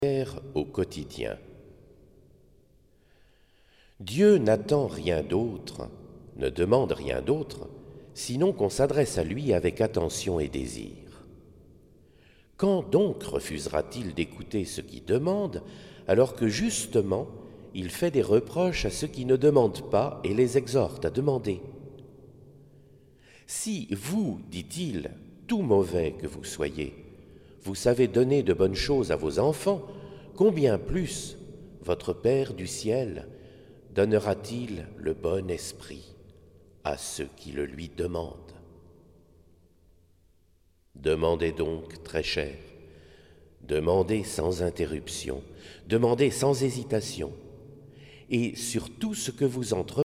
Au quotidien. Dieu n'attend rien d'autre, ne demande rien d'autre, sinon qu'on s'adresse à lui avec attention et désir. Quand donc refusera-t-il d'écouter ce qui demande, alors que justement il fait des reproches à ceux qui ne demandent pas et les exhorte à demander? Si vous, dit-il, tout mauvais que vous soyez, vous savez donner de bonnes choses à vos enfants, combien plus votre Père du ciel donnera-t-il le bon esprit à ceux qui le lui demandent? Demandez donc, très cher, demandez sans interruption, demandez sans hésitation, et sur tout ce que vous entreprendrez,